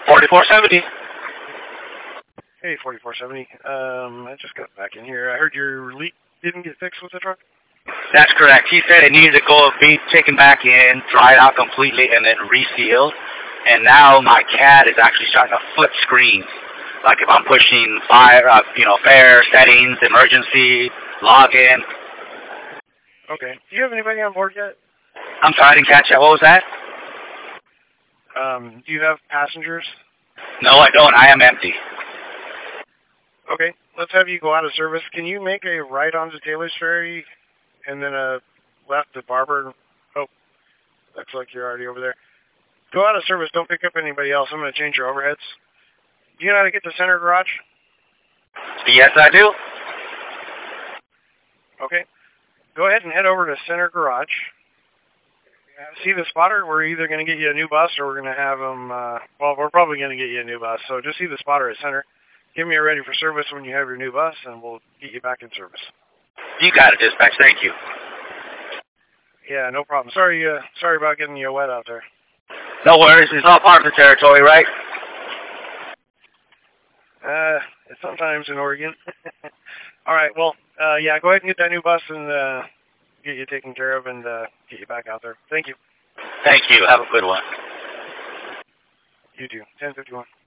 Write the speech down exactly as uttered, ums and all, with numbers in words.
forty-four seventy. Hey, forty-four seventy. Um, I just got back in here. I heard your leak didn't get fixed with the truck. That's correct. He said it needed to go be taken back in, dried out completely, and then resealed. And now my C A D is actually starting to flip screens. Like if I'm pushing fire, uh, you know, fare, settings, emergency, login. Okay. Do you have anybody on board yet? I'm sorry, I didn't catch that. What was that? Um, do you have passengers? No, I don't. I am empty. Okay. Let's have you go out of service. Can you make a right onto Taylor's Ferry and then a left to Barber? Oh, looks like you're already over there. Go out of service. Don't pick up anybody else. I'm going to change your overheads. Do you know how to get to Center Garage? Yes, I do. Okay. Go ahead and head over to Center Garage. See the spotter? We're either going to get you a new bus or we're going to have them, uh, well, we're probably going to get you a new bus. So just see the spotter at Center. Give me a ready for service when you have your new bus, and we'll get you back in service. You got it, dispatch. Thank you. Yeah, no problem. Sorry, uh, sorry about getting you wet out there. No worries. It's all part of the territory, right? Uh, sometimes in Oregon. All right, well, uh, yeah, go ahead and get that new bus and uh, get you taken care of and uh, get you back out there. Thank you. Thank you. Have a good one. You too. ten fifty-one.